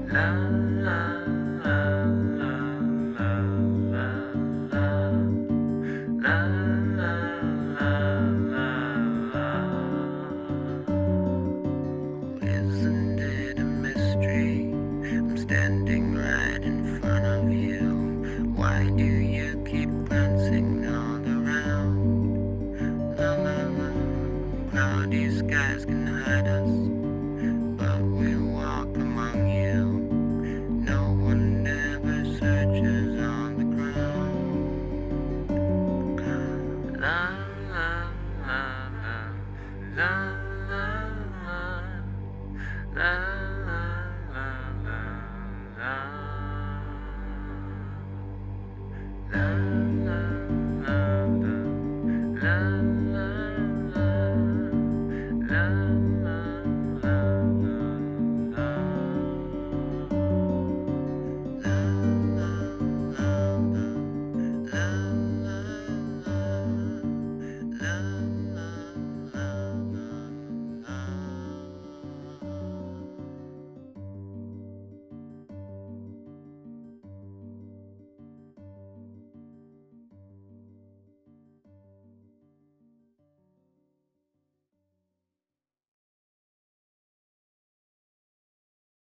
La la la la la la la la la la la. Isn't it a mystery? I'm standing right in front of you. Why do you keep glancing all around? La la la. Cloudy skies can hide us, but we walk among you. No one ever searches on the ground. La la la la la la la la la la la. La la la la la la la.